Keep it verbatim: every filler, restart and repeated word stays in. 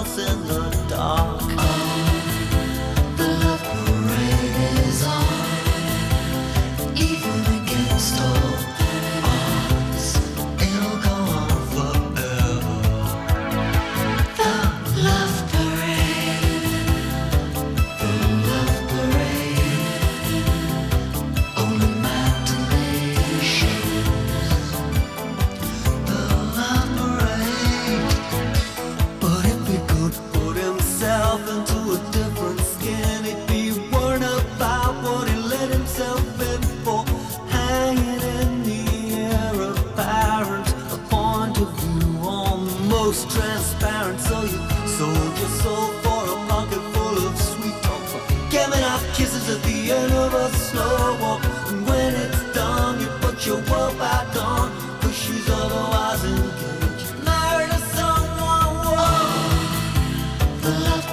dance in the dark. The love parade is on, even against all odds. It'll go on forever. The love parade, the love parade. Only matinee shows. The love parade. But if he could put himself into a different skin, he'd be worried about what he let himself in for. Hanging in the air, apparent, a point of view almost transparent. So you sold your soul for a pocket full of sweet talk, for giving out kisses at the end of a slow walk. And when it's done, you put your world back on, 'cause she's otherwise engaged, married to someone. Whoa. The love